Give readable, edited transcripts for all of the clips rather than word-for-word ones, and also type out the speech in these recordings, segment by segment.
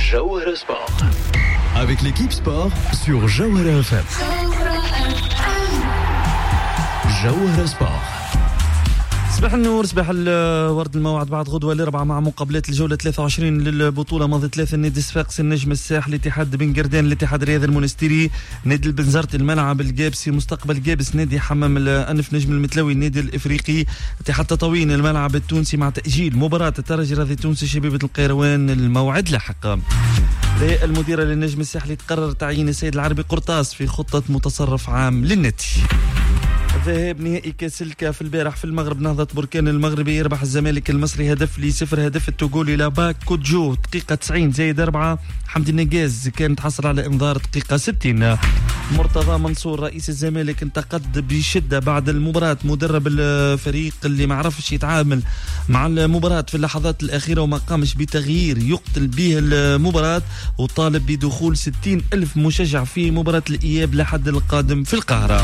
Jawhara Sport. Avec l'équipe sport sur Jawhara FM. Jawhara Sport. صباح النور، صباح الورد، الموعد بعد غدوة الأربعاء مع مقابلات الجولة 23 للبطولة. ماضي 3 النادي الصفاقسي، النجم الساحلي، الاتحاد بن قردان، الاتحاد الرياضي المونستيري، نادي البنزرتي، الملعب الجابسي، مستقبل جابس، نادي حمام الأنف، نجم المتلوي، النادي الإفريقي، اتحاد تطاوين، الملعب التونسي، مع تأجيل مباراة الترجي الرياضي التونسي شبيبة القيروان الموعد لاحق. الهيئة المديرة للنجم الساحلي تقرر تعيين السيد العربي قرطاس في خطة متصرف عام للنادي. ذهاب نهائي كاس الكاف البارح في المغرب، نهضة بركان المغربي يربح الزمالك المصري هدف لصفر. هدف التوغولي لاباك كوتجو دقيقة 90 زائد 4. حمدي النجاز كان تحصل على انذار دقيقة 60. مرتضى منصور رئيس الزمالك انتقد بشدة بعد المباراة مدرب الفريق اللي ما عرفش يتعامل مع المباراة في اللحظات الأخيرة وما قامش بتغيير يقتل به المباراة، وطالب بدخول 60,000 مشجع في مباراة الإياب لحد القادم في القاهرة.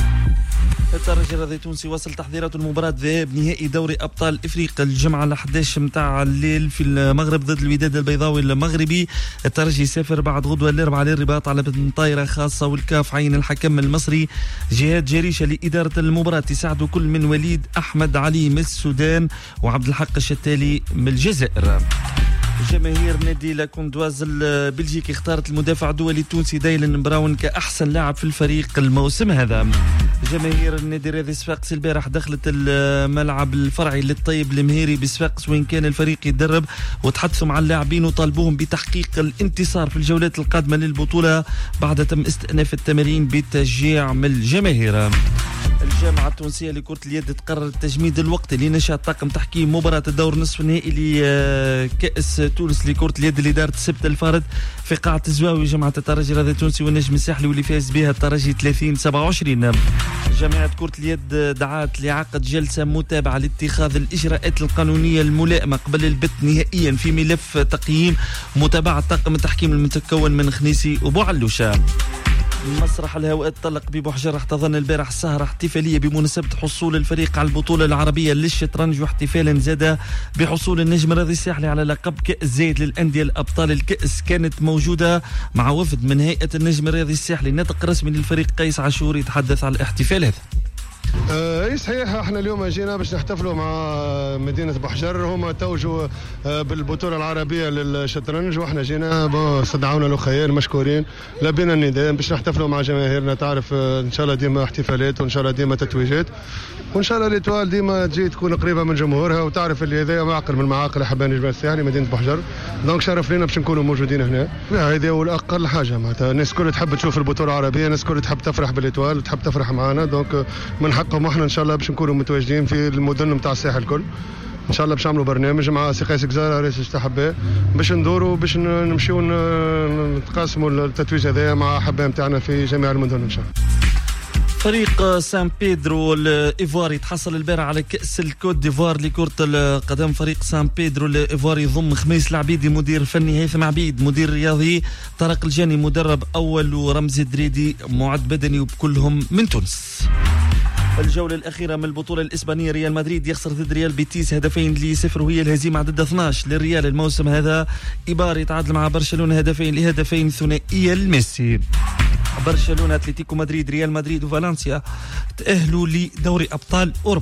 الترجي الرياضي التونسي وصل تحضيرات المباراة ذهاب نهائي دوري أبطال إفريقيا الجمعة 11 متاع الليل في المغرب ضد الوداد البيضاوي المغربي. الترجي يسافر بعد غدوة الأربعاء للرباط على طائرة خاصة، والكاف عين الحكم المصري جهاد جريشة لإدارة المباراة، يساعدوا كل من وليد أحمد علي من السودان وعبد الحق الشتالي من الجزائر. جماهير نادي لاكوندواز البلجيكي اختارت المدافع الدولي التونسي دايلن براون كأحسن لاعب في الفريق الموسم هذا. جماهير النادي الرياضي صفاقس البارح دخلت الملعب الفرعي للطيب المهيري بصفاقس وين كان الفريق يتدرب، وتحدثوا مع اللاعبين وطالبوهم بتحقيق الانتصار في الجولات القادمة للبطولة بعد تم استئناف التمارين بتشجيع من الجماهير. الجامعة التونسية لكرة اليد تقرر تجميد الوقت لنشاط طاقم تحكيم مباراة الدور نصف النهائي لكأس تونس لكرة اليد اللي دارت السبت الفارط في قاعة الزواوي. جامعة الترجي الرياضي التونسي والنجم الساحلي واللي فاز بها الترجي 30-27. جامعة كرة اليد دعات لعقد جلسة متابعة لاتخاذ الإجراءات القانونية الملائمة قبل البت نهائيا في ملف تقييم متابعة طاقم التحكيم المتكون من خنيسي وبوعلوشة. مسرح الهواء تطلق ببوحجر احتضن البارح سهرة احتفالية بمناسبة حصول الفريق على البطولة العربية للشطرنج، واحتفالا زاد بحصول النجم الرياضي الساحلي على لقب كأس زايد للأندية الأبطال. الكأس كانت موجودة مع وفد من هيئة النجم الرياضي الساحلي. ناطق رسمي للفريق قيس عاشور يتحدث على الاحتفال هذا. اي صحيح، احنا اليوم جينا باش نحتفلوا مع مدينه بوحجر، هما توجوا بالبطوله العربيه للشطرنج، واحنا جينا استدعونا له خير مشكورين، لبينا النداء باش نحتفلوا مع جماهيرنا. تعرف ان شاء الله ديما احتفالات، وان شاء الله ديما تتويجات، وان شاء الله ليتوال ديما تجي تكون قريبه من جمهورها، وتعرف اللي هذا معقل من المعاقل حبان الجبل الساحلي مدينه بوحجر، دونك شرف لنا باش نكونوا موجودين هنا. هذا هو الاقل حاجه، معناتها الناس الكل تحب تشوف البطوله العربيه، الناس الكل تحب تفرح بالإيطوال وتحب تفرح معنا، دونك من حقهم احنا ان شاء الله باش نكونوا متواجدين في المدن نتاع الساحل الكل. ان شاء الله باش نعملوا برنامج مع سي قيس كزاره رئيس الاتحاد باش ندوروا باش نمشيو نتقاسموا التتويج هذايا مع احباء نتاعنا في جميع المدن ان شاء الله. فريق سان بيدرو الإيفواري تحصل البارح على كأس الكوت ديفوار لكرة القدم. فريق سان بيدرو الإيفواري يضم خميس العبيدي مدير فني، هيثم عبيد مدير رياضي، طارق الجاني مدرب أول، ورمزي الدريدي معد بدني، وبكلهم من تونس. الجولة الأخيرة من البطولة الإسبانية، ريال مدريد يخسر ضد ريال بيتيس 2-0، وهي الهزيمة عدد 12 للريال الموسم هذا. إيبار يتعادل مع برشلونة 2-2 ثنائية لميسي. برشلونة، أتلتيكو مدريد، ريال مدريد وفالنسيا تأهلوا لدوري أبطال أوروبا.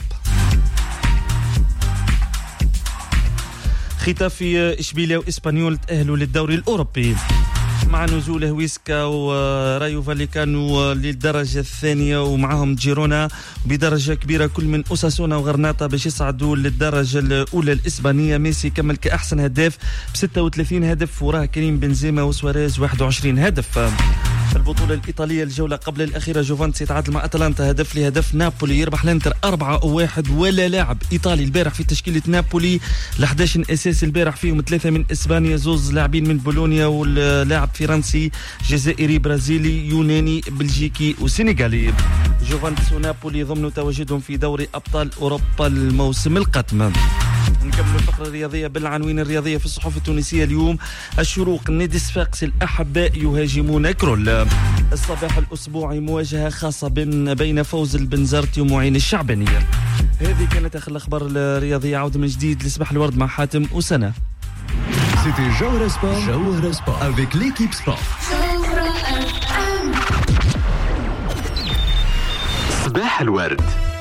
ختافي إشبيلية وإسبانيول تأهلوا للدوري الأوروبي. مع نزول هويسكا ورايو فاليكانو للدرجة الثانية، ومعهم جيرونا بدرجة كبيرة كل من أساسونا وغرناطة باش يصعدوا للدرجة الأولى الإسبانية. ميسي كمل كأحسن هداف ب36 هدف، وراه كريم بنزيما وسواريز 21 هدف. البطولة الإيطالية الجولة قبل الأخيرة، جوفانتس يتعادل مع أتلانتا هدف لهدف. نابولي يربح الانتر 4-1، ولا لاعب إيطالي البارح في تشكيلة نابولي. ال11 أساسي البارح فيهم 3 من إسبانيا، 2 لاعبين من بولونيا، واللاعب فرنسي جزائري برازيلي يوناني بلجيكي وسنغالي. جوفانتس ونابولي ضمن تواجدهم في دوري أبطال أوروبا الموسم القادم. نكمل الفقرة الرياضية بالعناوين الرياضية في الصحف التونسية اليوم. الشروق، النادي الصفاقسي الأحباء يهاجمون كرول. الصباح الأسبوعي، مواجهة خاصة بين فوز البنزرتي ومعين الشعبانية. هذه كانت آخر الأخبار الرياضية. عودة من جديد لصباح الورد مع حاتم وسنة. C'était Jawara Sport avec l'équipe sport. صباح الورد